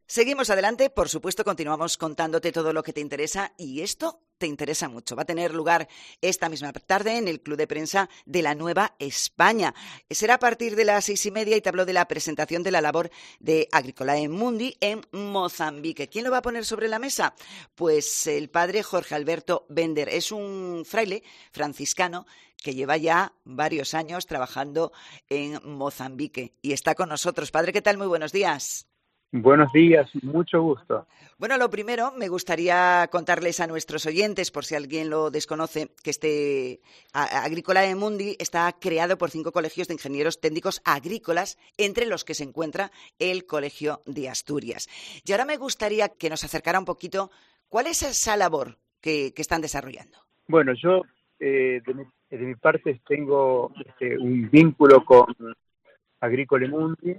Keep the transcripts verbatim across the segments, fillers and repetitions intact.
Seguimos adelante, por supuesto, continuamos contándote todo lo que te interesa y esto te interesa mucho. Va a tener lugar esta misma tarde en el Club de Prensa de la Nueva España. Será a partir de las seis y media y te hablo de la presentación de la labor de Agricolae Mundi en Mozambique. ¿Quién lo va a poner sobre la mesa? Pues el padre Jorge Alberto Bender. Es un fraile franciscano que lleva ya varios años trabajando en Mozambique y está con nosotros. Padre, ¿qué tal? Muy buenos días. Buenos días, mucho gusto. Bueno, lo primero, me gustaría contarles a nuestros oyentes, por si alguien lo desconoce, que este Agricolae Mundi está creado por cinco colegios de ingenieros técnicos agrícolas, entre los que se encuentra el Colegio de Asturias. Y ahora me gustaría que nos acercara un poquito cuál es esa labor que, que están desarrollando. Bueno, yo eh, de, mi, de mi parte tengo este, un vínculo con Agricolae Mundi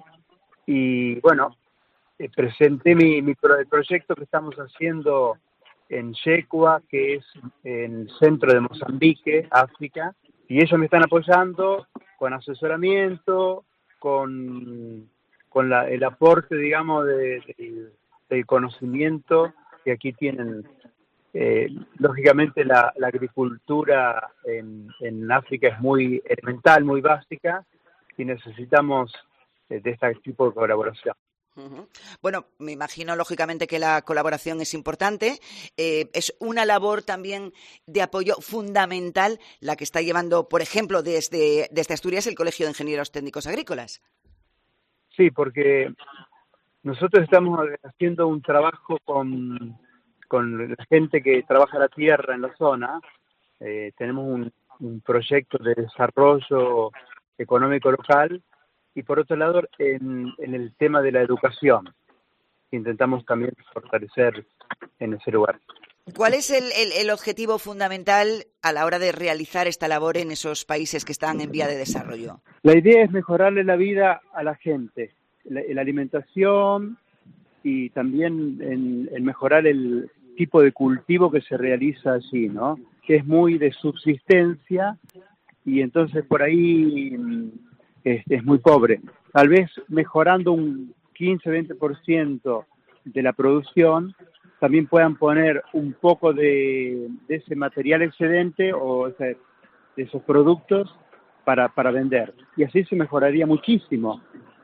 y bueno, Eh, presenté mi, mi pro, el proyecto que estamos haciendo en Yecua, que es en el centro de Mozambique, África, y ellos me están apoyando con asesoramiento, con, con la, el aporte, digamos, de, de, del conocimiento que aquí tienen. Eh, lógicamente la, la agricultura en, en África es muy elemental, muy básica, y necesitamos eh, de este tipo de colaboración. Uh-huh. Bueno, me imagino lógicamente que la colaboración es importante. Eh, es una labor también de apoyo fundamental la que está llevando, por ejemplo, desde, desde Asturias el Colegio de Ingenieros Técnicos Agrícolas. Sí, porque nosotros estamos haciendo un trabajo con, con la gente que trabaja la tierra en la zona. Eh, tenemos un, un proyecto de desarrollo económico local. Y por otro lado, en, en el tema de la educación, intentamos también fortalecer en ese lugar. ¿Cuál es el, el, el objetivo fundamental a la hora de realizar esta labor en esos países que están en vía de desarrollo? La idea es mejorarle la vida a la gente, la, la alimentación y también en, en mejorar el tipo de cultivo que se realiza allí, ¿no? Que es muy de subsistencia y entonces por ahí Es, es muy pobre. Tal vez mejorando un quince a veinte por ciento de la producción, también puedan poner un poco de, de ese material excedente o ese, de esos productos para, para vender. Y así se mejoraría muchísimo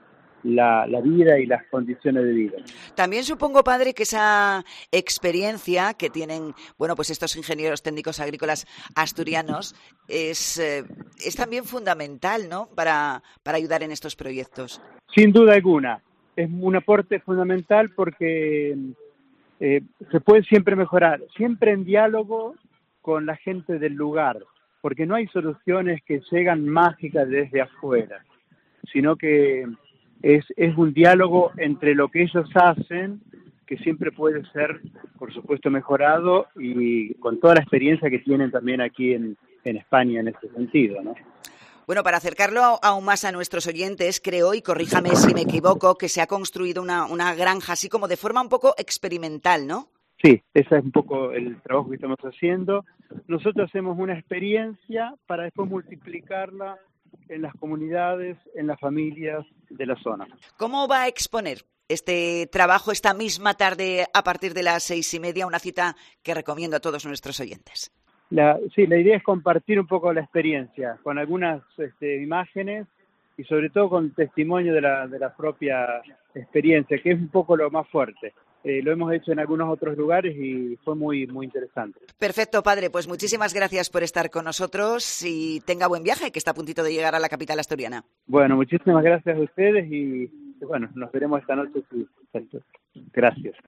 la, la vida y las condiciones de vida. También supongo, padre, que esa experiencia que tienen, bueno, pues estos ingenieros técnicos agrícolas asturianos es, eh, es también fundamental, ¿no?, para, para ayudar en estos proyectos. Sin duda alguna. Es un aporte fundamental porque eh, se puede siempre mejorar, siempre en diálogo con la gente del lugar, porque no hay soluciones que llegan mágicas desde afuera, sino que Es, es un diálogo entre lo que ellos hacen, que siempre puede ser, por supuesto, mejorado y con toda la experiencia que tienen también aquí en, en España en ese sentido, ¿no? Bueno, para acercarlo aún más a nuestros oyentes, creo, y corríjame si me equivoco, que se ha construido una, una granja así como de forma un poco experimental, ¿no? Sí, ese es un poco el trabajo que estamos haciendo. Nosotros hacemos una experiencia para después multiplicarla en las comunidades, en las familias de la zona. ¿Cómo va a exponer este trabajo esta misma tarde a partir de las seis y media? Una cita que recomiendo a todos nuestros oyentes. La, sí, la idea es compartir un poco la experiencia con algunas este, imágenes y sobre todo con testimonio de la, de la propia experiencia, que es un poco lo más fuerte. Eh, lo hemos hecho en algunos otros lugares y fue muy, muy interesante. Perfecto, padre. Pues muchísimas gracias por estar con nosotros y tenga buen viaje, que está a puntito de llegar a la capital asturiana. Bueno, muchísimas gracias a ustedes y bueno, nos veremos esta noche. Sí. Gracias.